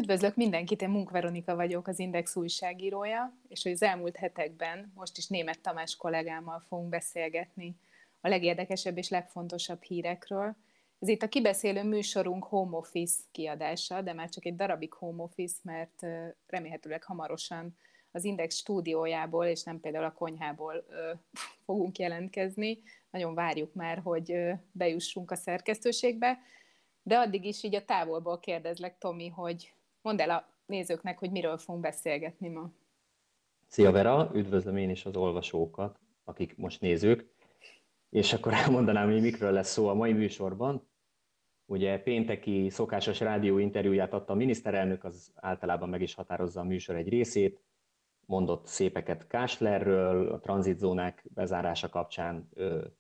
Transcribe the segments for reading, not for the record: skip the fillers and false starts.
Üdvözlök mindenkit, én Munk Veronika vagyok, az Index újságírója, és az elmúlt hetekben most is Németh Tamás kollégámmal fogunk beszélgetni a legérdekesebb és legfontosabb hírekről. Ez itt a kibeszélő műsorunk Home Office kiadása, de már csak egy darabig Home Office, mert remélhetőleg hamarosan az Index stúdiójából, és nem például a konyhából fogunk jelentkezni. Nagyon várjuk már, hogy bejussunk a szerkesztőségbe, de addig is így a távolból kérdezlek, Tomi, hogy mondd el a nézőknek, hogy miről fogunk beszélgetni ma. Szia Vera, üdvözlöm én is az olvasókat, akik most nézők, és akkor elmondanám, hogy mikről lesz szó a mai műsorban. Ugye pénteki szokásos rádióinterjúját adta a miniszterelnök, az általában meg is határozza a műsor egy részét, mondott szépeket Káslerről, a tranzitzónák bezárása kapcsán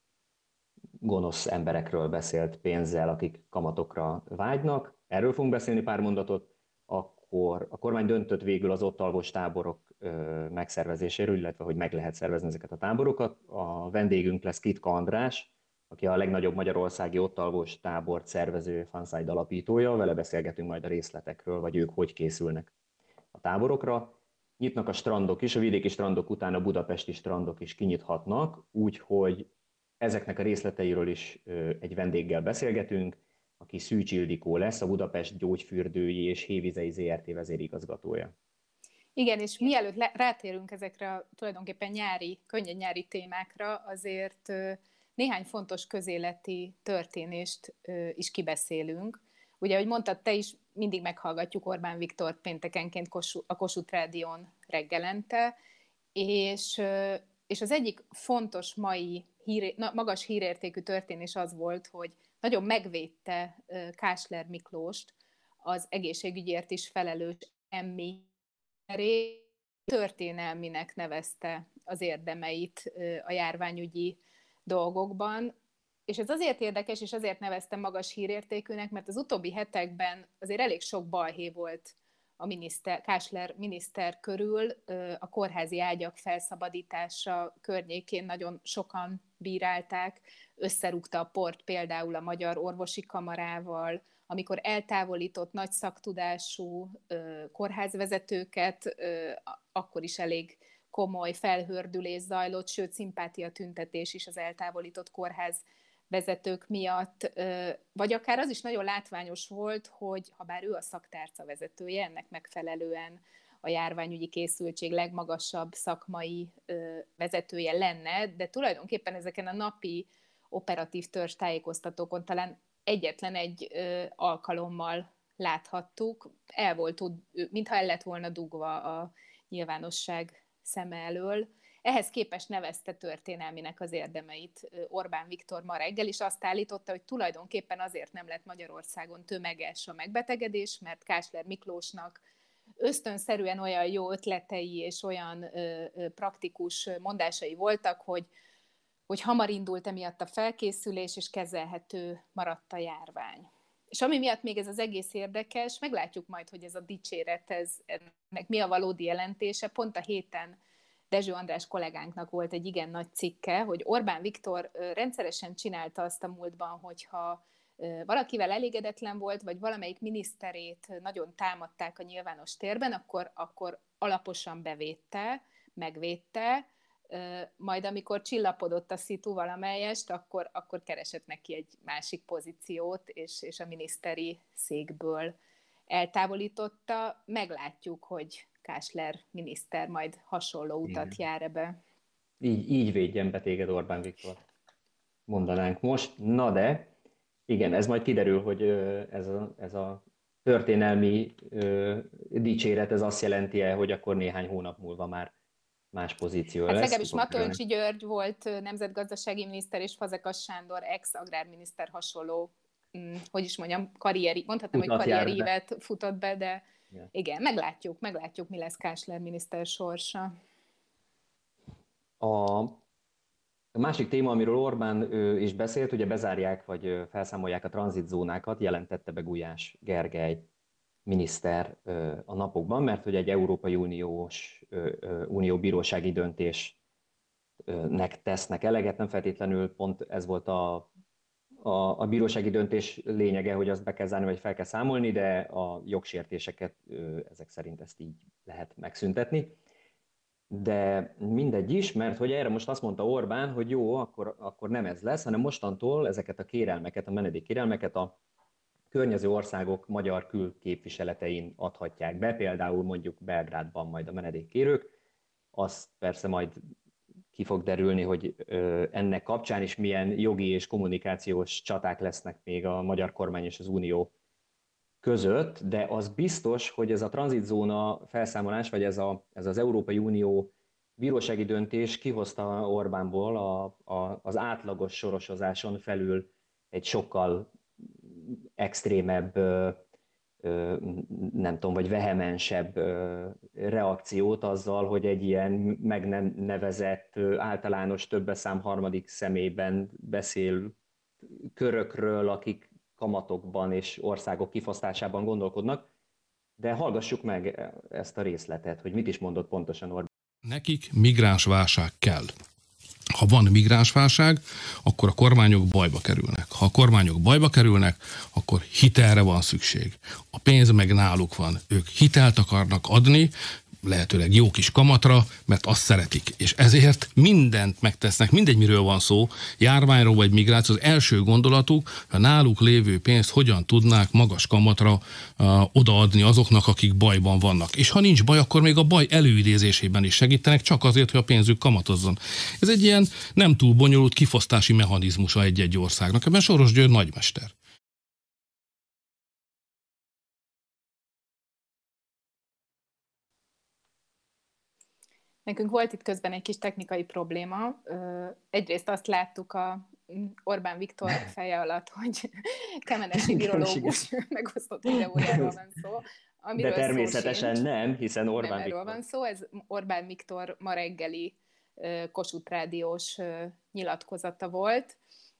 gonosz emberekről beszélt pénzzel, akik kamatokra vágynak. Erről fogunk beszélni pár mondatot. Akkor a kormány döntött végül az ott alvos táborok megszervezéséről, illetve hogy meg lehet szervezni ezeket a táborokat. A vendégünk lesz Kitka András, aki a legnagyobb magyarországi ott alvos tábort szervező Fanside alapítója. Vele beszélgetünk majd a részletekről, vagy ők hogy készülnek a táborokra. Nyitnak a strandok is, a vidéki strandok után a budapesti strandok is kinyithatnak, úgyhogy ezeknek a részleteiről is egy vendéggel beszélgetünk, aki Szűcs Ildikó lesz, a Budapest Gyógyfürdői és Hévizei Zrt. Vezérigazgatója. Igen, és mielőtt rátérünk ezekre a tulajdonképpen könnyen nyári témákra, azért néhány fontos közéleti történést is kibeszélünk. Ugye, ahogy mondtad, te is mindig meghallgatjuk Orbán Viktort péntekenként a Kossuth Rádión reggelente, és az egyik fontos mai magas hírértékű történés az volt, hogy nagyon megvédte Kásler Miklóst, az egészségügyért is felelős Emmi történelminek nevezte az érdemeit a járványügyi dolgokban. És ez azért érdekes, és azért neveztem magas hírértékűnek, mert az utóbbi hetekben azért elég sok balhé volt a Kásler miniszter körül. A kórházi ágyak felszabadítása környékén nagyon sokan bírálták, összerúgta a port például a Magyar Orvosi Kamarával, amikor eltávolított nagy szaktudású kórházvezetőket, akkor is elég komoly felhördülés zajlott, sőt szimpátiatüntetés is az eltávolított kórházvezetők miatt, vagy akár az is nagyon látványos volt, hogy ha bár ő a szaktárca vezetője, ennek megfelelően a járványügyi készültség legmagasabb szakmai vezetője lenne, de tulajdonképpen ezeken a napi operatív törzs tájékoztatókon talán egyetlen egy alkalommal láthattuk, mintha el lett volna dugva a nyilvánosság szeme elől. Ehhez képest nevezte történelminek az érdemeit Orbán Viktor ma reggel, és azt állította, hogy tulajdonképpen azért nem lett Magyarországon tömeges a megbetegedés, mert Kásler Miklósnak ösztönszerűen olyan jó ötletei és olyan praktikus mondásai voltak, hogy hamar indult emiatt a felkészülés, és kezelhető maradt a járvány. És ami miatt még ez az egész érdekes, meglátjuk majd, hogy ez a dicséret, ennek mi a valódi jelentése. Pont a héten Dezső András kollégánknak volt egy igen nagy cikke, hogy Orbán Viktor rendszeresen csinálta azt a múltban, hogyha valakivel elégedetlen volt, vagy valamelyik miniszterét nagyon támadták a nyilvános térben, akkor alaposan bevédte, megvédte, majd amikor csillapodott a szitu valamelyest, akkor keresett neki egy másik pozíciót, és a miniszteri székből eltávolította. Meglátjuk, hogy Kásler miniszter majd hasonló utat jár ebbe. Így védjen be téged Orbán Viktor, mondanánk most. Na de, igen, ez majd kiderül, hogy ez a történelmi dicséret, ez azt jelenti-e, hogy akkor néhány hónap múlva már más pozíció lesz. Legalábbis Matolcsi György volt nemzetgazdasági miniszter, és Fazekas Sándor ex-agrárminiszter hasonló, hogy is mondjam, mondhatnám, hogy karrierívet futott be, de igen, meglátjuk, mi lesz Kásler miniszter sorsa. A másik téma, amiről Orbán is beszélt, ugye bezárják, vagy felszámolják a tranzitzónákat, jelentette be Gulyás Gergely miniszter a napokban, mert hogy egy Európai Unió bírósági döntésnek tesznek eleget, nem feltétlenül pont ez volt a a bírósági döntés lényege, hogy azt be kell zárni, vagy fel kell számolni, de a jogsértéseket ezek szerint ezt így lehet megszüntetni. De mindegy is, mert hogy erre most azt mondta Orbán, hogy jó, akkor nem ez lesz, hanem mostantól ezeket a kérelmeket, a menedékkérelmeket a környező országok magyar külképviseletein adhatják be, például mondjuk Belgrádban majd a menedékkérők. Azt persze majd ki fog derülni, hogy ennek kapcsán is milyen jogi és kommunikációs csaták lesznek még a magyar kormány és az Unió között, de az biztos, hogy ez a tranzitzóna felszámolás, vagy ez az Európai Unió bírósági döntés kihozta Orbánból az átlagos sorosozáson felül egy sokkal extrémebb, nem tudom, vagy vehemensebb reakciót azzal, hogy egy ilyen meg nem nevezett, általános többeszám harmadik személyben beszél körökről, akik kamatokban és országok kifosztásában gondolkodnak, de hallgassuk meg ezt a részletet, hogy mit is mondott pontosan Orbán. Nekik migránsválság kell. Ha van migránsválság, akkor a kormányok bajba kerülnek. Ha a kormányok bajba kerülnek, akkor hitelre van szükség. A pénz meg náluk van. Ők hitelt akarnak adni, lehetőleg jó kis kamatra, mert azt szeretik. És ezért mindent megtesznek, mindegy miről van szó, járványról vagy migráció, az első gondolatuk, a náluk lévő pénzt hogyan tudnák magas kamatra odaadni azoknak, akik bajban vannak. És ha nincs baj, akkor még a baj előidézésében is segítenek, csak azért, hogy a pénzük kamatozzon. Ez egy ilyen nem túl bonyolult kifosztási mechanizmusa egy-egy országnak. Ebben Soros György nagymester. Nekünk volt itt közben egy kis technikai probléma. Egyrészt azt láttuk a Orbán Viktor feje alatt, hogy kemenesi virológus megosztott videójáról van szó. De természetesen nem, hiszen Orbán nem Viktor. Erről van szó, ez Orbán Viktor ma reggeli Kossuth Rádiós nyilatkozata volt.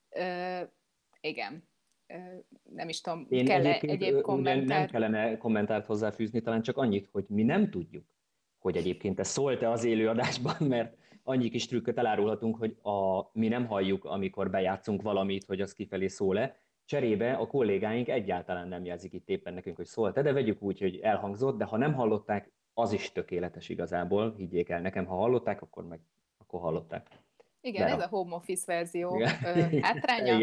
Igen. Nem is tudom, kell-e egyéb kommentár? Nem kellene kommentárt hozzáfűzni, talán csak annyit, hogy mi nem tudjuk, hogy egyébként ez szólt-e az élőadásban, mert annyi kis trükköt elárulhatunk, hogy mi nem halljuk, amikor bejátszunk valamit, hogy az kifelé szól-e. Cserébe a kollégáink egyáltalán nem jelzik itt éppen nekünk, hogy szólt-e, de vegyük úgy, hogy elhangzott, de ha nem hallották, az is tökéletes igazából, higgyék el nekem, ha hallották, akkor hallották. Igen, ez a home office verzió hátránya.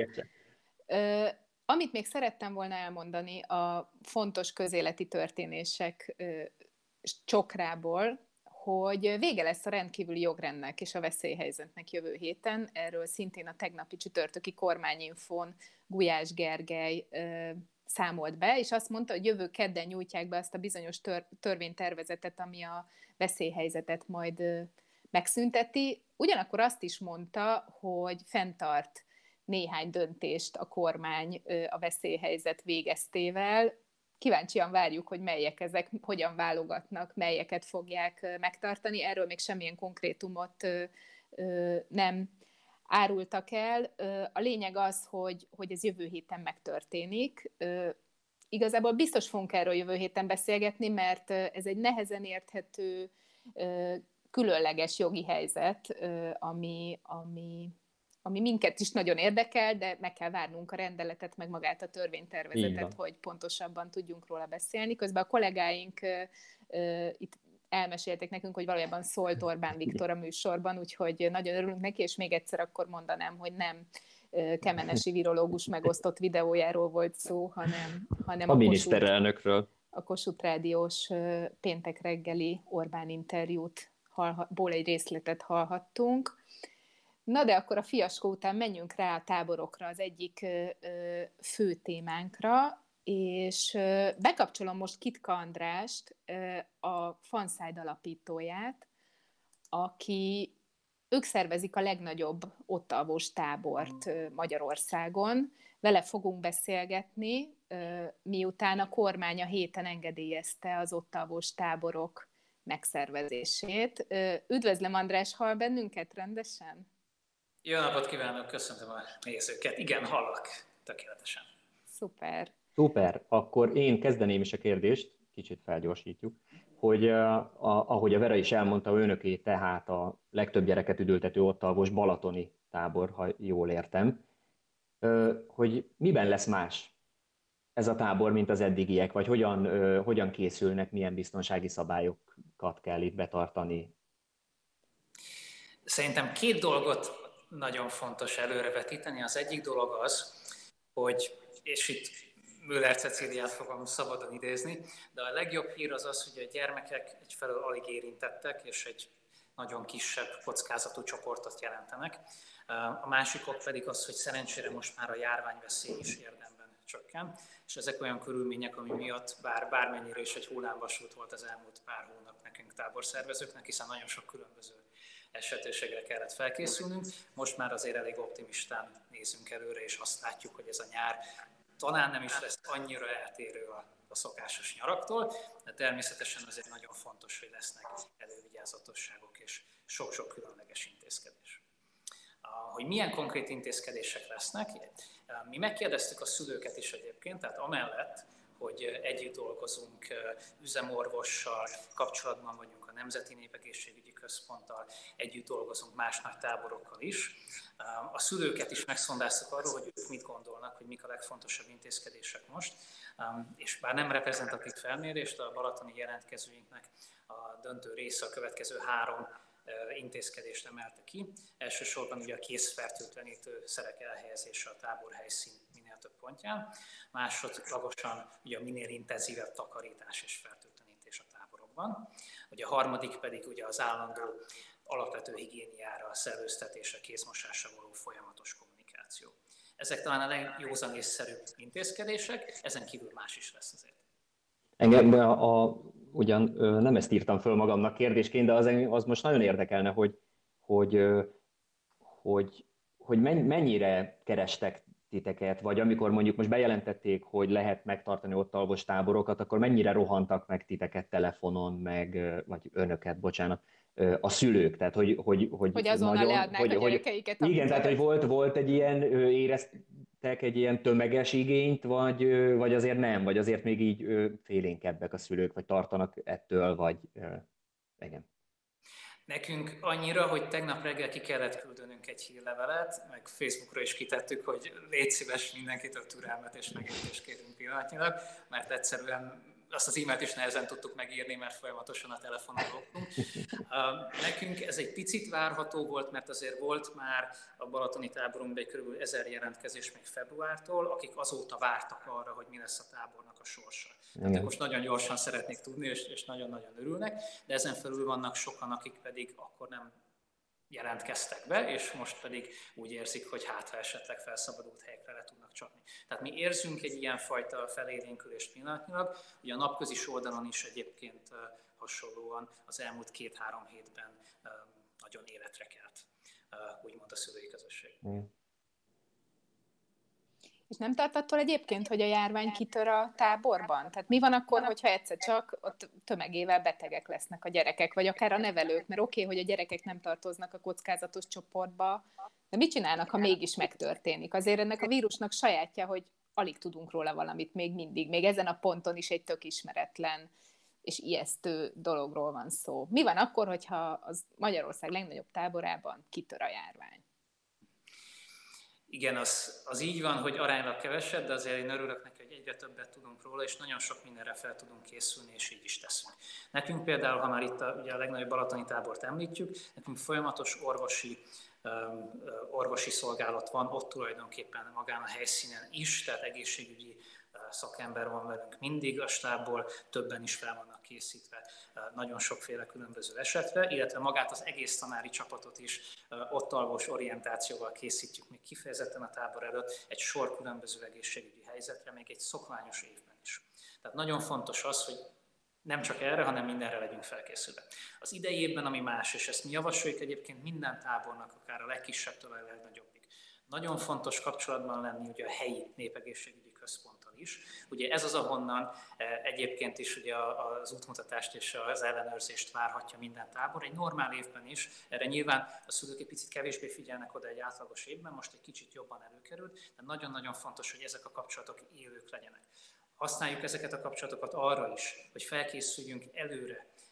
Amit még szerettem volna elmondani a fontos közéleti történések csokrából, hogy vége lesz a rendkívüli jogrendnek és a veszélyhelyzetnek jövő héten. Erről szintén a tegnapi csütörtöki kormányinfón Gulyás Gergely számolt be, és azt mondta, hogy jövő kedden nyújtják be azt a bizonyos törvénytervezetet, ami a veszélyhelyzetet majd megszünteti. Ugyanakkor azt is mondta, hogy fenntart néhány döntést a kormány a veszélyhelyzet végeztével. Kíváncsian várjuk, hogy melyek ezek, hogyan válogatnak, melyeket fogják megtartani. Erről még semmilyen konkrétumot nem árultak el. A lényeg az, hogy ez jövő héten megtörténik. Igazából biztos fogunk erről jövő héten beszélgetni, mert ez egy nehezen érthető, különleges jogi helyzet, ami minket is nagyon érdekel, de meg kell várnunk a rendeletet, meg magát a törvénytervezetet, hogy pontosabban tudjunk róla beszélni. Közben a kollégáink itt elmesélték nekünk, hogy valójában szólt Orbán Viktor a műsorban, úgyhogy nagyon örülünk neki, és még egyszer akkor mondanám, hogy nem kemenesi virológus megosztott videójáról volt szó, hanem a miniszterelnökről. A Kossuth Rádiós péntek reggeli Orbán interjútból egy részletet hallhattunk. Na de akkor a fiaskó után menjünk rá a táborokra, az egyik fő témánkra, és bekapcsolom most Kitka Andrást, a Fanside alapítóját, ők szervezik a legnagyobb ott-alvós tábort Magyarországon. Vele fogunk beszélgetni, miután a kormány a héten engedélyezte az ott-alvós táborok megszervezését. Üdvözlöm, András, hall bennünket rendesen? Jó napot kívánok, köszöntöm a nézőket. Igen, hallak, tökéletesen. Szuper. Akkor én kezdeném is a kérdést, kicsit felgyorsítjuk, hogy ahogy a Vera is elmondta, önöké tehát a legtöbb gyereket üdültető ott-alvos balatoni tábor, ha jól értem. hogy miben lesz más ez a tábor, mint az eddigiek, vagy hogyan készülnek, milyen biztonsági szabályokat kell itt betartani? Szerintem két dolgot nagyon fontos előrevetíteni. Az egyik dolog az, hogy, és itt Müller Cecíliát fogom szabadon idézni, de a legjobb hír az az, hogy a gyermekek egyfelől alig érintettek, és egy nagyon kisebb kockázatú csoportot jelentenek. A másikok pedig az, hogy szerencsére most már a járványveszély is érdemben csökken, és ezek olyan körülmények, ami miatt bármennyire is egy hullámvasút volt az elmúlt pár hónap nekünk táborszervezőknek, hiszen nagyon sok különböző esetőségre kellett felkészülnünk. Most már azért elég optimistán nézünk előre, és azt látjuk, hogy ez a nyár talán nem is lesz annyira eltérő a szokásos nyaraktól, de természetesen azért nagyon fontos, hogy lesznek elővigyázatosságok és sok-sok különleges intézkedés. Hogy milyen konkrét intézkedések lesznek, mi megkérdeztük a szülőket is egyébként, tehát amellett, hogy együtt dolgozunk üzemorvossal, kapcsolatban vagyunk a Nemzeti Népegészségügyi Központtal, együtt dolgozunk más nagy táborokkal is. A szülőket is megszondáztuk arról, hogy ők mit gondolnak, hogy mik a legfontosabb intézkedések most, és bár nem reprezentatív felmérést, a balatoni jelentkezőinknek a döntő része a következő 3 intézkedést emelte ki. Elsősorban ugye a készfertőtlenítő szerek elhelyezése a tábor helyszín minél több pontján, másodlagosan ugye a minél intenzívebb takarítás és fertőtlenítés a táborokban. Ugye a harmadik pedig ugye az állandó alapvető higiéniára, szellőztetésre, kézmosásra való folyamatos kommunikáció. Ezek talán a legjózanészszerűbb intézkedések, ezen kívül más is lesz azért. Engem ugyan nem ezt írtam föl magamnak kérdésként, de az most nagyon érdekelne, hogy mennyire kerestek titeket, vagy amikor mondjuk most bejelentették, hogy lehet megtartani ott alvos táborokat, akkor mennyire rohantak meg titeket telefonon, vagy önöket, bocsánat, a szülők, tehát hogy azonnal leadnák a gyerekeiket. Igen, tehát hogy volt egy ilyen, éreztek egy ilyen tömeges igényt, vagy azért nem, vagy azért még így félénkebbek a szülők, vagy tartanak ettől, vagy igen. Nekünk annyira, hogy tegnap reggel ki kellett küldenünk egy hírlevelet, meg Facebookra is kitettük, hogy légy szíves, mindenkitől türelmet és megértést kérünk pillanatnyilag, mert egyszerűen azt az e-mailt is nehezen tudtuk megírni, mert folyamatosan a telefonon loptunk. Nekünk ez egy picit várható volt, mert azért volt már a balatoni táborunkban egy kb. 1000 jelentkezés még februártól, akik azóta vártak arra, hogy mi lesz a tábornak a sorsa. Tehát most nagyon gyorsan szeretnék tudni, és nagyon-nagyon örülnek, de ezen felül vannak sokan, akik pedig akkor nem jelentkeztek be, és most pedig úgy érzik, hogy ha esetleg felszabadult helyekre le tudnak csapni. Tehát mi érzünk egy ilyenfajta felélénkülést pillanatnyilag, ugye a napközis oldalon is egyébként hasonlóan az elmúlt 2-3 hétben nagyon életre kelt, úgymond a szülői közösség. És nem tart attól egyébként, hogy a járvány kitör a táborban? Tehát mi van akkor, hogyha egyszer csak ott tömegével betegek lesznek a gyerekek, vagy akár a nevelők? Mert oké, hogy a gyerekek nem tartoznak a kockázatos csoportba, de mit csinálnak, ha mégis megtörténik? Azért ennek a vírusnak sajátja, hogy alig tudunk róla valamit még mindig. Még ezen a ponton is egy tök ismeretlen és ijesztő dologról van szó. Mi van akkor, hogyha az Magyarország legnagyobb táborában kitör a járvány? Igen, az így van, hogy aránylag kevesebb, de azért én örülök neki, hogy egyre többet tudunk róla, és nagyon sok mindenre fel tudunk készülni, és így is teszünk. Nekünk például, ha már itt ugye a legnagyobb balatoni tábort említjük, nekünk folyamatos orvosi szolgálat van, ott tulajdonképpen magán a helyszínen is, tehát egészségügyi szakember van velünk mindig a stábból, többen is fel vannak készítve nagyon sokféle különböző esetre, illetve magát az egész tanári csapatot is ott alvos orientációval készítjük még kifejezetten a tábor előtt egy sor különböző egészségügyi helyzetre, még egy szokványos évben is. Tehát nagyon fontos az, hogy nem csak erre, hanem mindenre legyünk felkészülve. Az idei évben, ami más, és ezt mi javasoljuk egyébként minden tábornak, akár a legkisebbtől a legnagyobbig. Nagyon fontos kapcsolatban lenni ugye a helyi népegészségügyi központtal is. Ugye ez az, ahonnan egyébként is ugye az útmutatást és az ellenőrzést várhatja minden tábor. Egy normál évben is, erre nyilván a szülők egy picit kevésbé figyelnek oda egy átlagos évben, most egy kicsit jobban előkerült, de nagyon-nagyon fontos, hogy ezek a kapcsolatok élők legyenek. Használjuk ezeket a kapcsolatokat arra is, hogy felkészüljünk előre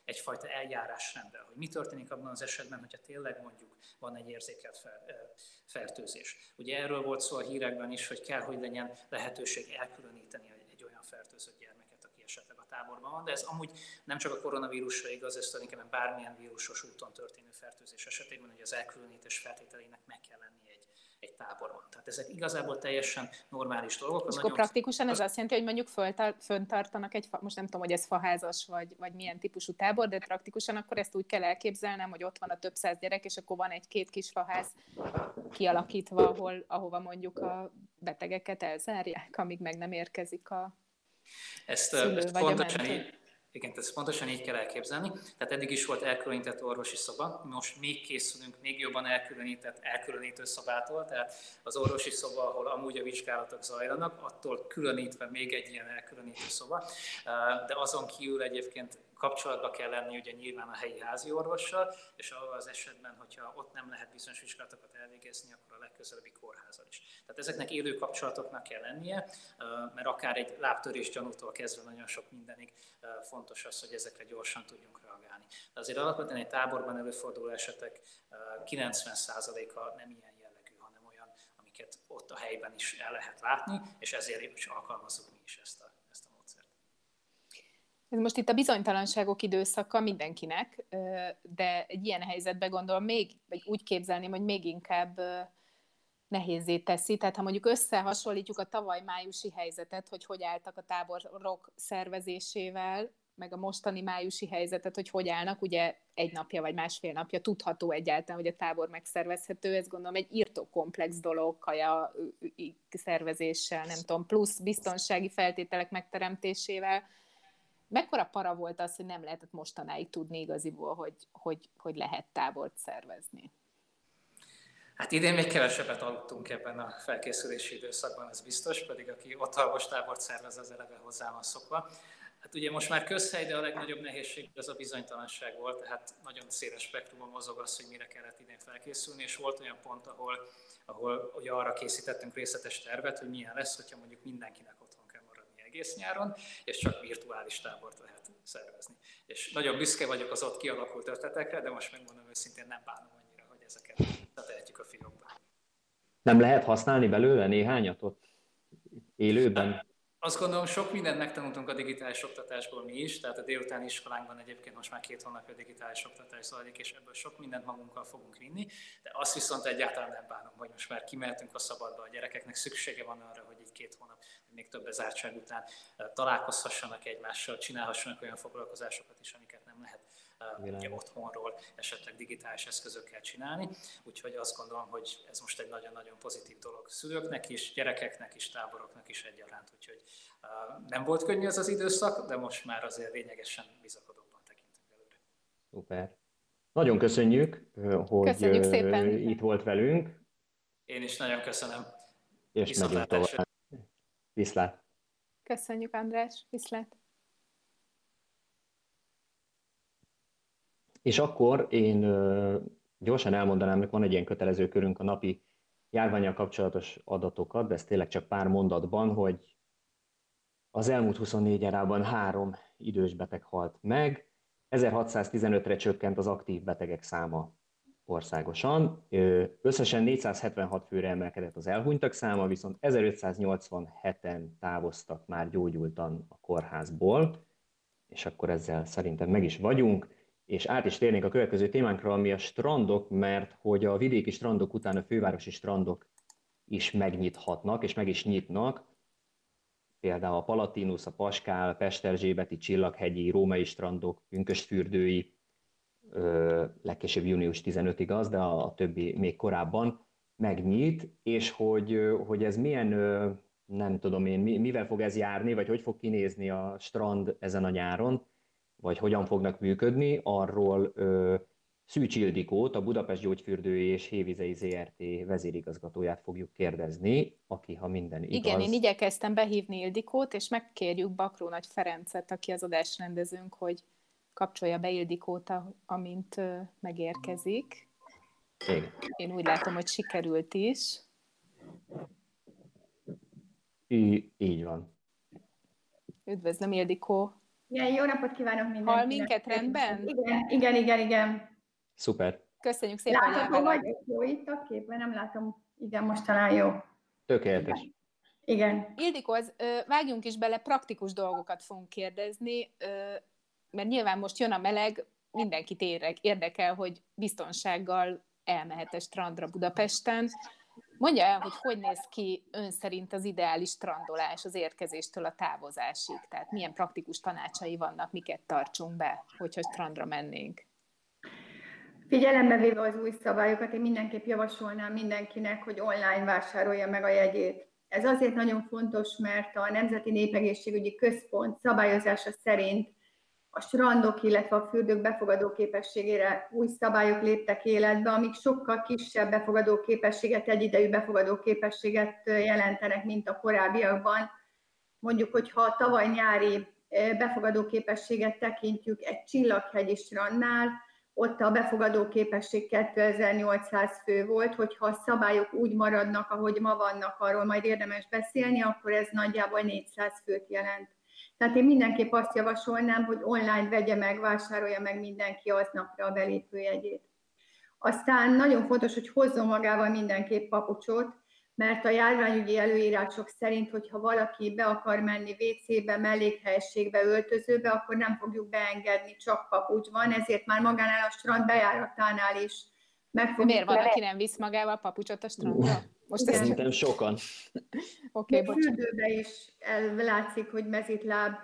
egyfajta eljárásrendel, hogy mi történik abban az esetben, hogyha tényleg mondjuk van egy érzékelt fertőzés. Ugye erről volt szó a hírekben is, hogy kell, hogy legyen lehetőség elkülöníteni egy olyan fertőzött gyermeket, aki esetleg a táborban van, de ez amúgy nem csak a koronavírusra igaz, ez tulajdonképpen bármilyen vírusos úton történő fertőzés esetében, hogy az elkülönítés feltételeinek meg kell lenni egy táborban. Tehát ezek igazából teljesen normális dolgok. És akkor praktikusan ez azt jelenti, hogy mondjuk föntartanak most nem tudom, hogy ez faházas, vagy milyen típusú tábor, de praktikusan akkor ezt úgy kell elképzelnem, hogy ott van a több száz gyerek, és akkor van egy-két kis faház kialakítva, ahova mondjuk a betegeket elzárják, amíg meg nem érkezik a szülő vagy a mentő. Igen, ezt pontosan így kell elképzelni. Tehát eddig is volt elkülönített orvosi szoba, most még készülünk még jobban elkülönítő szobától, tehát az orvosi szoba, ahol amúgy a vizsgálatok zajlanak, attól különítve még egy ilyen elkülönítő szoba, de azon kívül egyébként kapcsolatba kell lenni ugye nyilván a helyi házi orvossal, és ahol az esetben, hogyha ott nem lehet bizonyos vizsgálatokat elvégezni, akkor a legközelebbi kórházzal is. Tehát ezeknek élő kapcsolatoknak kell lennie, mert akár egy lábtörés gyanútól kezdve nagyon sok mindenig fontos az, hogy ezekre gyorsan tudjunk reagálni. De azért alapvetően egy táborban előforduló esetek 90%-a nem ilyen jellegű, hanem olyan, amiket ott a helyben is el lehet látni, és ezért is alkalmazzuk mi is ezt a módszert. Ez most itt a bizonytalanságok időszaka mindenkinek, de egy ilyen helyzetben gondolom vagy úgy képzelném, hogy még inkább nehézzé teszi. Tehát ha mondjuk összehasonlítjuk a tavaly májusi helyzetet, hogy álltak a táborok szervezésével, meg a mostani májusi helyzetet, hogy állnak, ugye egy napja vagy másfél napja tudható egyáltalán, hogy a tábor megszervezhető, ez gondolom egy írtó komplex dolog, kaja szervezéssel, nem tudom, plusz biztonsági feltételek megteremtésével. Mekkora para volt az, hogy nem lehetett mostanáig tudni igaziból, hogy lehet tábort szervezni? Hát idén még kevesebbet aludtunk ebben a felkészülési időszakban, ez biztos, pedig aki ott alvos tábort szervez, az eleve hozzá van szokva. Hát ugye most már közhely, de a legnagyobb nehézség az a bizonytalanság volt, tehát nagyon széles spektrumon mozog az, hogy mire kellett idén felkészülni, és volt olyan pont, ahol ugye arra készítettünk részletes tervet, hogy milyen lesz, hogyha mondjuk mindenkinek otthon kell maradni egész nyáron, és csak virtuális tábort lehet szervezni. És nagyon büszke vagyok az ott kialakult ötletekre, de most megmondom őszintén, nem bánom annyira, hogy ezeket tehetjük a fiókba. Nem lehet használni belőle néhányat ott élőben? Azt gondolom, sok mindent megtanultunk a digitális oktatásból mi is, tehát a délutáni iskolánkban egyébként most már 2 hónapja digitális oktatás zajlik, és ebből sok mindent magunkkal fogunk vinni, de azt viszont egyáltalán nem bánom, hogy most már kimehetünk a szabadba, a gyerekeknek szüksége van arra, hogy így 2 hónap, még több bezártság után találkozhassanak egymással, csinálhassanak olyan foglalkozásokat is, amiket nem lehet ugye otthonról esetleg digitális eszközökkel csinálni. Úgyhogy azt gondolom, hogy ez most egy nagyon-nagyon pozitív dolog szülőknek is, gyerekeknek is, táboroknak is egyaránt. Úgyhogy nem volt könnyű ez az időszak, de most már azért lényegesen bizakodóbban tekintünk előre. Szuper. Nagyon köszönjük, hogy szépen. Itt volt velünk. Én is nagyon köszönöm. És megyünk tovább. Viszlát. Köszönjük, András. Viszlát. És akkor én gyorsan elmondanám, hogy van egy ilyen kötelező körünk a napi járvánnyal kapcsolatos adatokat, de ez tényleg csak pár mondatban, hogy az elmúlt 24 órában 3 idős beteg halt meg, 1615-re csökkent az aktív betegek száma országosan, összesen 476 főre emelkedett az elhunytak száma, viszont 1587-en távoztak már gyógyultan a kórházból, és akkor ezzel szerintem meg is vagyunk. És át is térnénk a következő témánkra, ami a strandok, mert hogy a vidéki strandok után a fővárosi strandok is megnyithatnak, és meg is nyitnak. Például a Palatinus, a Paskál, Pesterzsébeti, Csillaghegyi, római strandok, pünkösdfürdői, legkésőbb június 15-ig az, de a többi még korábban megnyit, és hogy ez milyen, nem tudom én, mivel fog ez járni, vagy hogy fog kinézni a strand ezen a nyáron, vagy hogyan fognak működni, arról Szűcs Ildikót, a Budapest Gyógyfürdői és Hévizei ZRT vezérigazgatóját fogjuk kérdezni, aki, ha minden igaz... Igen, én igyekeztem behívni Ildikót, és megkérjük Bakró Nagy Ferencet, aki az adásrendezőnk, hogy kapcsolja be Ildikót, amint megérkezik. Igen. Én úgy látom, hogy sikerült is. Így van. Üdvözlöm, Ildikó! Igen, jó napot kívánok mindenkinek. Hall minket rendben? Igen. Szuper. Köszönjük szépen, hogy Látható vagyok? Jó itt a képben? Nem látom. Igen, most talán jó. Tökéletes. Igen. Ildikó, vágjunk is bele, praktikus dolgokat fogunk kérdezni, mert nyilván most jön a meleg, mindenkit érdekel, hogy biztonsággal elmehet a strandra Budapesten. Mondja el, hogy néz ki ön szerint az ideális strandolás az érkezéstől a távozásig? Tehát milyen praktikus tanácsai vannak, miket tartsunk be, hogyha strandra mennénk? Figyelembe véve az új szabályokat, én mindenképp javasolnám mindenkinek, hogy online vásárolja meg a jegyét. Ez azért nagyon fontos, mert a Nemzeti Népegészségügyi Központ szabályozása szerint a strandok, illetve a fürdők befogadó képességére új szabályok léptek életbe, amik sokkal kisebb befogadó képességet, egyidejű befogadó képességet jelentenek, mint a korábbiakban. Mondjuk, hogyha a tavaly nyári befogadó képességet tekintjük egy Csillaghegyi strandnál, ott a befogadó képesség 2800 fő volt, hogyha a szabályok úgy maradnak, ahogy ma vannak, arról majd érdemes beszélni, akkor ez nagyjából 400 főt jelent. Tehát én mindenképp azt javasolnám, hogy online vegye meg, vásárolja meg mindenki aznapra a belépőjegyét. Aztán nagyon fontos, hogy hozzon magával mindenképp papucsot, mert a járványügyi előírások szerint, hogyha valaki be akar menni WC-be, mellékhelyiségbe, öltözőbe, akkor nem fogjuk beengedni, csak papucsban, ezért már magánál a strand bejáratánál is meg fogjuk... Miért van, aki nem visz magával papucsot a strandra? Most szerintem sokan. Okay, fürdőbe is látszik, hogy mezitláb.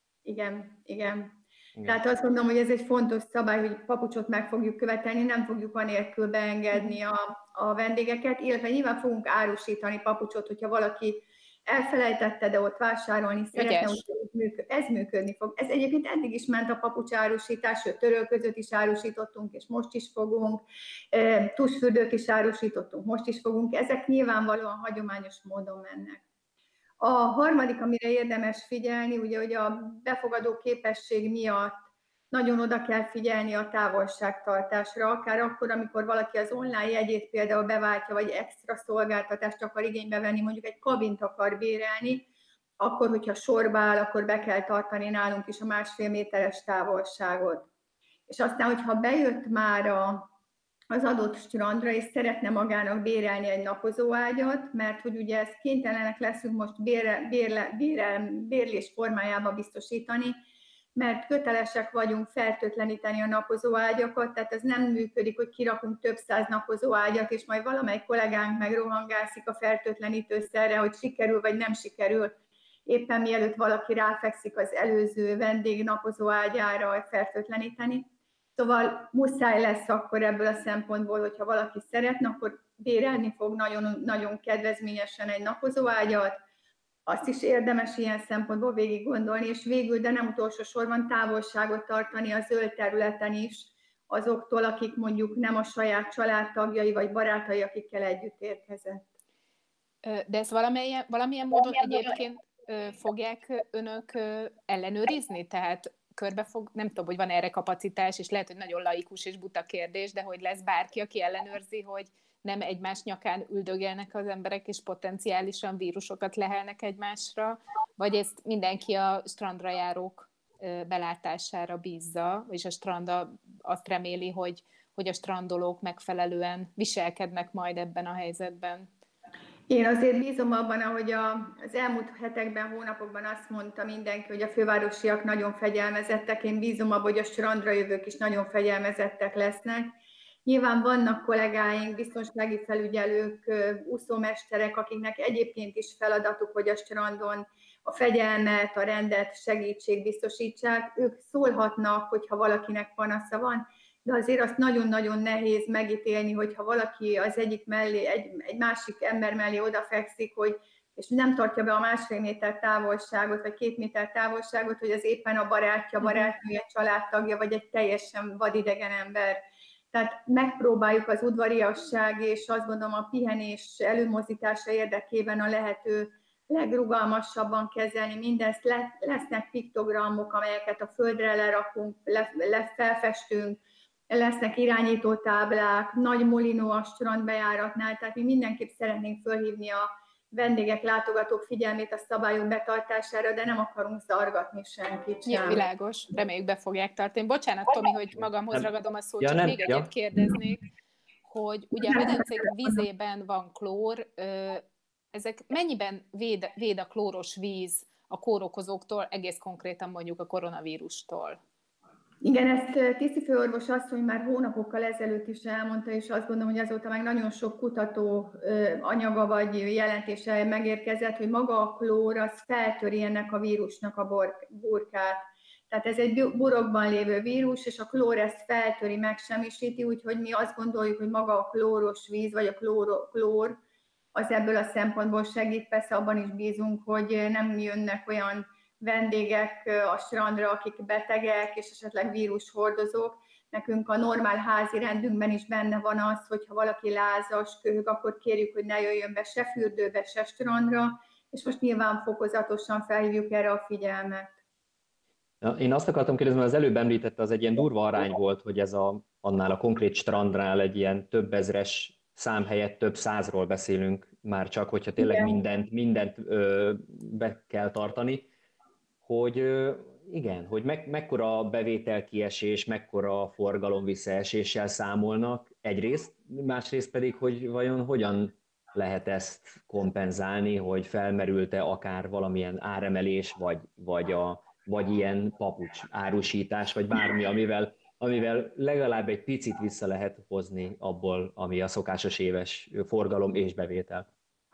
Igen. Tehát azt gondolom, hogy ez egy fontos szabály, hogy papucsot meg fogjuk követelni, nem fogjuk anélkül beengedni a vendégeket, illetve nyilván fogunk árusítani papucsot, hogyha valaki elfelejtette, de ott vásárolni szeretne, hogy ez működni fog. Ez egyébként eddig is ment a papucsárusítás, sőt, törölközőt is árusítottunk, és most is fogunk, tusfürdőt is árusítottunk, most is fogunk. Ezek nyilvánvalóan hagyományos módon mennek. A harmadik, amire érdemes figyelni, ugye, hogy a befogadó képesség miatt nagyon oda kell figyelni a távolságtartásra, akár akkor, amikor valaki az online jegyét például beváltja, vagy extra szolgáltatást akar igénybe venni, mondjuk egy kabint akar bérelni, akkor, hogyha sorba áll, akkor be kell tartani nálunk is a 1,5 méteres távolságot. És aztán, hogyha bejött már az adott strandra, és szeretne magának bérelni egy napozóágyat, mert hogy ugye ezt kénytelenek leszünk most bérlés formájába biztosítani, mert kötelesek vagyunk fertőtleníteni a napozóágyakat, tehát ez nem működik, hogy kirakunk több száz napozóágyat, és majd valamelyik kollégánk meg rohangászik a fertőtlenítőszerre, hogy sikerül vagy nem sikerül, éppen mielőtt valaki ráfekszik az előző vendég napozóágyára fertőtleníteni. Szóval muszáj lesz akkor ebből a szempontból, hogyha valaki szeretne, akkor bérelni fog nagyon, nagyon kedvezményesen egy napozóágyat. Azt is érdemes ilyen szempontból végig gondolni, és végül, de nem utolsó sorban távolságot tartani a zöld területen is azoktól, akik mondjuk nem a saját családtagjai vagy barátai, akikkel együtt érkezett. De ezt valamilyen módon egyébként fogják önök ellenőrizni? Tehát nem tudom, hogy van erre kapacitás, és lehet, hogy nagyon laikus és buta kérdés, de hogy lesz bárki, aki ellenőrzi, hogy nem egymás nyakán üldögélnek az emberek, és potenciálisan vírusokat lehelnek egymásra, vagy ezt mindenki a strandra járók belátására bízza, és a strand azt reméli, hogy a strandolók megfelelően viselkednek majd ebben a helyzetben. Én azért bízom abban, ahogy az elmúlt hetekben, hónapokban azt mondta mindenki, hogy a fővárosiak nagyon fegyelmezettek. Én bízom abban, hogy a strandra jövők is nagyon fegyelmezettek lesznek. Nyilván vannak kollégáink, biztonsági felügyelők, úszómesterek, akiknek egyébként is feladatuk, hogy a strandon a fegyelmet, a rendet, segítség biztosítsák. Ők szólhatnak, hogyha valakinek panasza van, de azért azt nagyon-nagyon nehéz megítélni, hogyha valaki az egyik mellé, egy másik ember mellé odafekszik, és nem tartja be a 1,5 méter távolságot, vagy 2 méter távolságot, hogy az éppen a barátja, barátnője, családtagja, vagy egy teljesen vadidegen ember. Tehát megpróbáljuk az udvariasság, és azt gondolom a pihenés előmozdítása érdekében a lehető legrugalmasabban kezelni mindezt. Lesznek piktogramok, amelyeket a földre lerakunk, felfestünk, lesznek irányítótáblák, nagy molinó a strandbejáratnál, tehát mi mindenképp szeretnénk fölhívni a vendégek, látogatók figyelmét a szabályok betartására, de nem akarunk zargatni senkit sem. Ja, világos, reméljük be fogják tartani. Bocsánat, Tomi, hogy magamhoz ragadom a szót, csak még egyet kérdeznék, hogy ugye a medencék vízében van klór, ezek mennyiben véd a klóros víz a kórokozóktól, egész konkrétan mondjuk a koronavírustól? Igen, ezt Tiszi főorvos asszony már hónapokkal ezelőtt is elmondta, és azt gondolom, hogy azóta meg nagyon sok kutató anyaga vagy jelentése megérkezett, hogy maga a klór az feltöri ennek a vírusnak a burkát. Tehát ez egy burokban lévő vírus, és a klór ezt feltöri, megsemmisíti, úgyhogy mi azt gondoljuk, hogy maga a klóros víz, vagy a klór, az ebből a szempontból segít. Persze abban is bízunk, hogy nem jönnek olyan vendégek a strandra, akik betegek, és esetleg vírushordozók. Nekünk a normál házi rendünkben is benne van az, hogy ha valaki lázas, köhög, akkor kérjük, hogy ne jöjjön be se fürdőbe, se strandra, és most nyilván fokozatosan felhívjuk erre a figyelmet. Én azt akartam kérdezni, mert az előbb említette, az egy ilyen durva arány volt, hogy ez annál a konkrét strandnál egy ilyen több ezres szám helyett több százról beszélünk már csak, hogyha tényleg mindent be kell tartani, hogy igen, hogy mekkora bevételkiesés, mekkora forgalom visszaeséssel számolnak egyrészt, másrészt pedig, hogy vajon hogyan lehet ezt kompenzálni, hogy felmerült-e akár valamilyen áremelés, vagy ilyen papucs árusítás, vagy bármi, amivel legalább egy picit vissza lehet hozni abból, ami a szokásos éves forgalom és bevétel.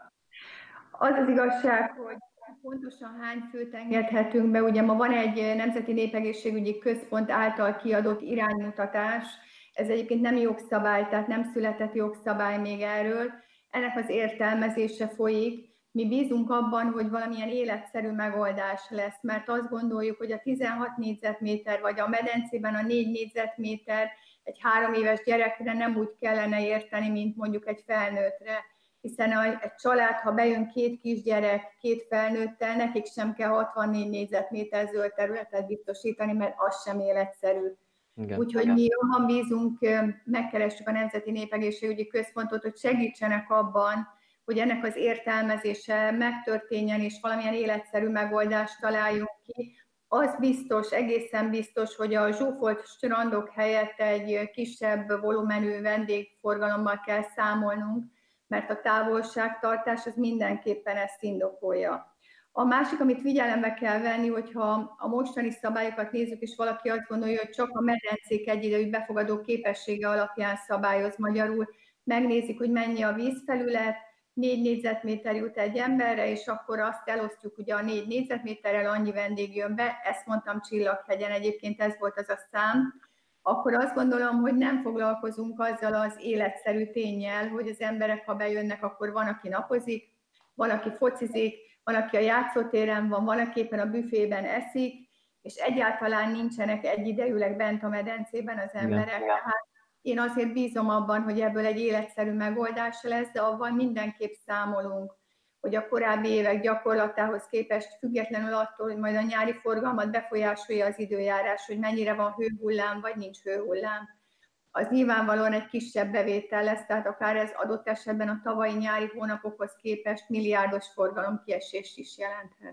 Az az igazság, hogy pontosan hány főt engedhetünk be. Ugye ma van egy Nemzeti Népegészségügyi Központ által kiadott iránymutatás. Ez egyébként nem jogszabály, tehát nem született jogszabály még erről. Ennek az értelmezése folyik. Mi bízunk abban, hogy valamilyen életszerű megoldás lesz, mert azt gondoljuk, hogy a 16 négyzetméter, vagy a medencében a 4 négyzetméter egy 3 éves gyerekre nem úgy kellene érteni, mint mondjuk egy felnőttre. Hiszen egy család, ha bejön 2 kisgyerek, 2 felnőttel, nekik sem kell 64 négyzetméter zöld területet biztosítani, mert az sem életszerű. Úgyhogy mi abban bízunk, megkerestük a Nemzeti Népegészségügyi Központot, hogy segítsenek abban, hogy ennek az értelmezése megtörténjen, és valamilyen életszerű megoldást találjunk ki. Az biztos, egészen biztos, hogy a zsúfolt strandok helyett egy kisebb volumenű vendégforgalommal kell számolnunk, mert a távolságtartás az mindenképpen ezt indokolja. A másik, amit figyelembe kell venni, hogyha a mostani szabályokat nézzük, és valaki azt gondolja, hogy csak a medencék egyidejű befogadó képessége alapján szabályoz, magyarul megnézik, hogy mennyi a vízfelület, 4 négyzetméter jut egy emberre, és akkor azt elosztjuk, ugye a 4 négyzetméterrel annyi vendég jön be, ezt mondtam Csillaghegyen, egyébként ez volt az a szám, akkor azt gondolom, hogy nem foglalkozunk azzal az életszerű ténnyel, hogy az emberek, ha bejönnek, akkor van, aki napozik, van, aki focizik, van, aki a játszótéren van, van, aki éppen a büfében eszik, és egyáltalán nincsenek egyidejűleg bent a medencében az emberek. Tehát én azért bízom abban, hogy ebből egy életszerű megoldás lesz, de avval mindenképp számolunk, hogy a korábbi évek gyakorlatához képest függetlenül attól, hogy majd a nyári forgalmat befolyásolja az időjárás, hogy mennyire van hőhullám, vagy nincs hőhullám, az nyilvánvalóan egy kisebb bevétel lesz, tehát akár ez adott esetben a tavalyi nyári hónapokhoz képest milliárdos forgalomkiesést is jelenthet.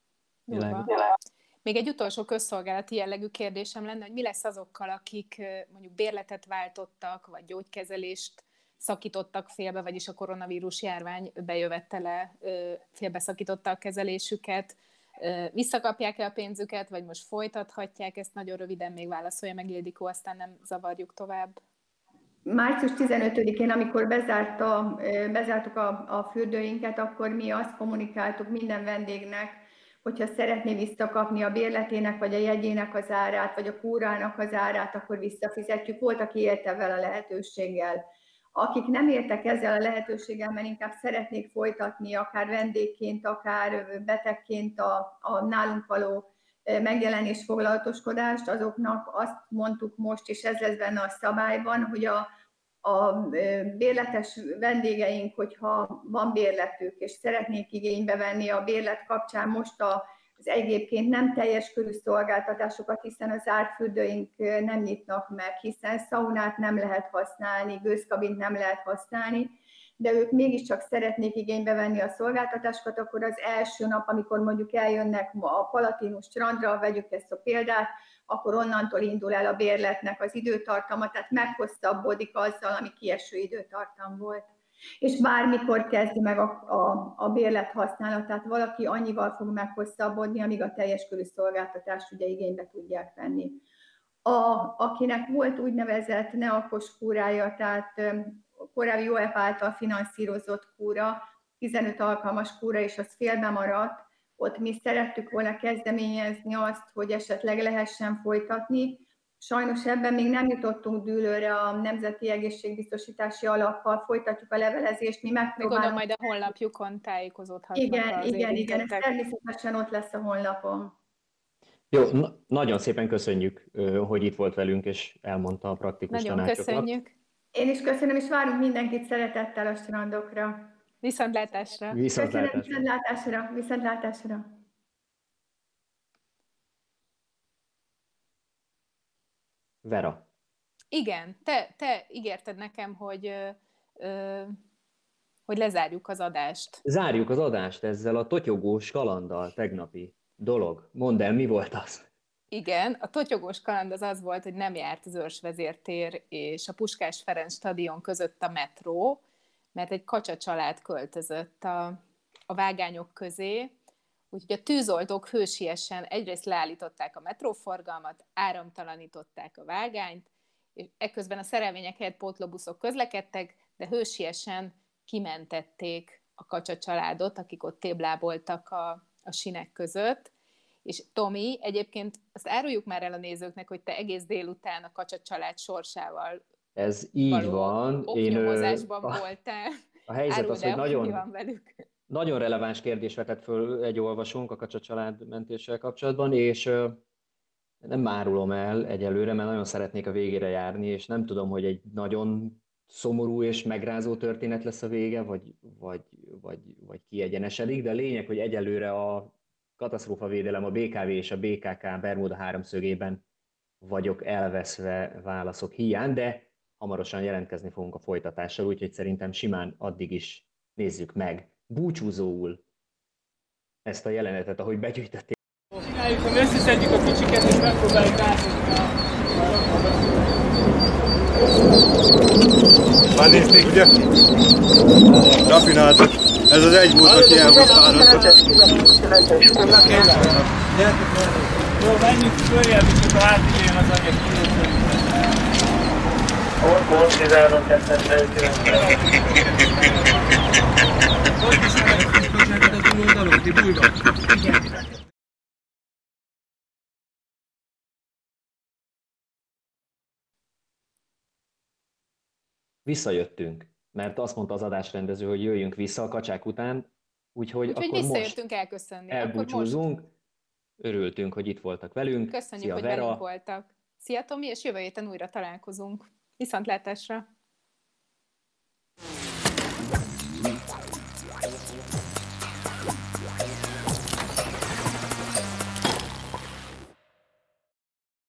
Még egy utolsó közszolgálati jellegű kérdésem lenne, hogy mi lesz azokkal, akik mondjuk bérletet váltottak, vagy gyógykezelést szakítottak félbe, vagyis a koronavírus járvány bejövetele félbeszakította a kezelésüket. Visszakapják-e a pénzüket, vagy most folytathatják? Ezt nagyon röviden még válaszolja meg Ildikó, aztán nem zavarjuk tovább. Március 15-én, amikor bezártuk a fürdőinket, akkor mi azt kommunikáltuk minden vendégnek, hogyha szeretné visszakapni a bérletének, vagy a jegyének az árát, vagy a kúrának az árát, akkor visszafizetjük. Volt, aki élt ezzel a lehetőséggel. Akik nem értek ezzel a lehetőséggel, mert inkább szeretnék folytatni, akár vendégként, akár betegként a nálunk való megjelenés foglalatoskodást, azoknak azt mondtuk most, és ez lesz benne a szabályban, hogy a bérletes vendégeink, hogyha van bérletük, és szeretnék igénybe venni a bérlet kapcsán most az egyébként nem teljes körű szolgáltatásokat, hiszen a zárt fürdőink nem nyitnak meg, hiszen szaunát nem lehet használni, gőzkabint nem lehet használni, de ők mégiscsak szeretnék igénybe venni a szolgáltatásokat, akkor az első nap, amikor mondjuk eljönnek a Palatinus strandra, vegyük ezt a példát, akkor onnantól indul el a bérletnek az időtartama, tehát meghosszabbodik azzal, ami kieső időtartam volt. És bármikor kezdi meg a bérlet használatát, valaki annyival fog meghosszabbodni, amíg a teljes körű szolgáltatást ugye igénybe tudják venni. Akinek volt úgynevezett neakos kúrája, tehát korábbi OEP által finanszírozott kúra, 15 alkalmas kúra, és az félbe maradt, ott mi szerettük volna kezdeményezni azt, hogy esetleg lehessen folytatni. Sajnos ebben még nem jutottunk dűlőre a Nemzeti Egészségbiztosítási Alappal, folytatjuk a levelezést, mi megpróbálunk. Gondolom, majd a honlapjukon tájékozódhatnak. Igen, ez természetesen ott lesz a honlapon. Jó, nagyon szépen köszönjük, hogy itt volt velünk, és elmondta a praktikus tanácsokat. Nagyon köszönjük. Én is köszönöm, és várunk mindenkit szeretettel a strandokra. Viszontlátásra. Viszontlátásra. Vera. Igen, te ígérted nekem, hogy lezárjuk az adást. Zárjuk az adást ezzel a totyogós kalanddal, tegnapi dolog. Mondd el, mi volt az? Igen, a totyogós kaland az volt, hogy nem járt az Őrsvezértér és a Puskás Ferenc stadion között a metró, mert egy kacsa család költözött a vágányok közé, úgyhogy a tűzoltók hősiesen egyrészt leállították a metróforgalmat, áramtalanították a vágányt, és ekközben a szerelvények helyett pótlóbuszok közlekedtek, de hősiesen kimentették a kacsa családot, akik ott tébláboltak a sinek között. És Tomi, egyébként azt áruljuk már el a nézőknek, hogy te egész délután a kacsa család sorsával ez így van. oknyomozásban voltál. A helyzet az, hogy mi van velük. Nagyon releváns kérdés vetett föl egy olvasónk a kacsa család mentéssel kapcsolatban, és nem árulom el egyelőre, mert nagyon szeretnék a végére járni, és nem tudom, hogy egy nagyon szomorú és megrázó történet lesz a vége, vagy kiegyenesedik, de a lényeg, hogy egyelőre a katasztrófavédelem, a BKV és a BKK Bermuda háromszögében vagyok elveszve válaszok hiány, de hamarosan jelentkezni fogunk a folytatással, úgyhogy szerintem simán addig is nézzük meg búcsúzóul ezt a jelenetet, ahogy begyűjtették. Csináljuk, hogy összeszedjük a kicsiket, és megpróbáljuk átadni a már nézték, ugye? Rafináltak. Ez az egy volt, aki el volt fáradva. Jó, menjünk följebb, és akkor átigén az anyag kilőtt. Volt 13-2-ben. Hogy is megkapcsoltad a túloldalon, ti bújva? Igen. Visszajöttünk, mert azt mondta az adásrendező, hogy jöjjünk vissza a kacsák után, úgyhogy akkor visszajöttünk elköszönni. Elbúcsúzunk. Örültünk, hogy itt voltak velünk. Köszönjük, Szia, hogy Vera. velünk voltak. Szia, Tomi, és jövő héten újra találkozunk. Viszontlátásra!